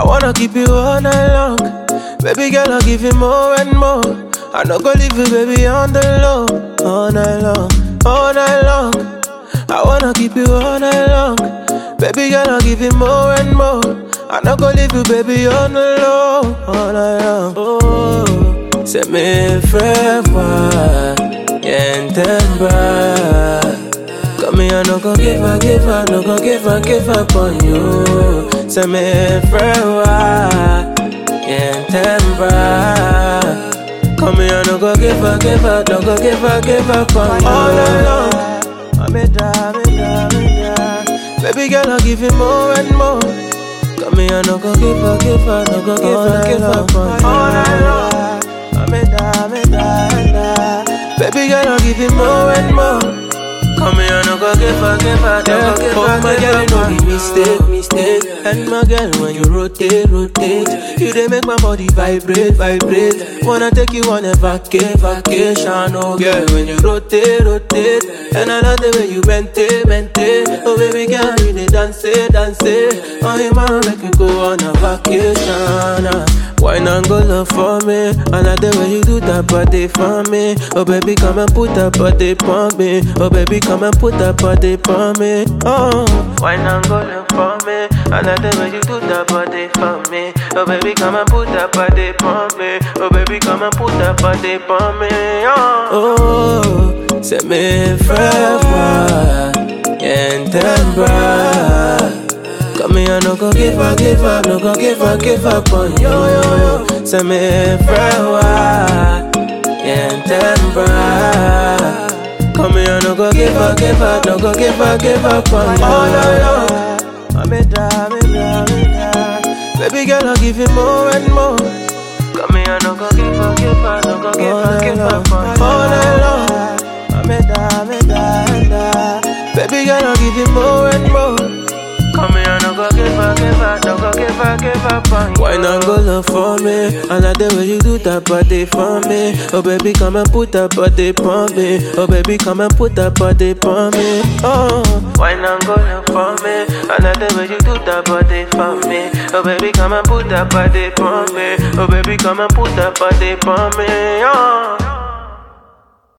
I wanna keep you all night long. Baby girl, I'll give you more and more. I no go leave you, baby, on the low. All night long, all night long. I wanna keep you all night long. Baby girl, I'll give you more and more. I no go leave you, baby, on the low. All night long. Oh, c'est mes frères, yen tembra. Come here, no go give her, no go give her on you. C'est mes frères, yen tembra. Come here, no go give her, no go give her on you. All night long. Baby girl, I'll give you more and more. Come here, no go give her, no go give her all night long. Baby girl, I'll give you more and more. Come here, no go give her, no go give her. My girl, no be mistake. And my girl, when you rotate, you dey make my body vibrate. Wanna take you on a vacation, oh girl. When you rotate, and I love the way you bend it. Oh baby girl, you dey dance. Oh you man, make you go on a vacation. Why not go love for me? I like the way you do that body for me. Oh baby, come and put that body for me. Oh baby, come and put that body for me. Oh, why not go love for me? I like the way you do that body for me. Oh baby, come and put that body for me. Oh baby, come and put that body for me. Oh, c'est mes frères, yen tembra. Come here, no go give her, no go give her on yo. C'est mes frères, yen tembra. Come here, no go give her, no go give her on yo. Baby girl, I'll give you more and more. Come here, no go give her, no go give her all night long. Baby girl, I'll give you more and more. Come here, no go give her, no go give her. Why not go love for me? I like the way you do that body for me. Oh baby, come and put that body for me. Oh baby, come and put that body for me. Oh, why not go love for me? I like the way you do that body for me. Oh baby, come and put that body for me. Oh baby, come and put that body for me. Oh.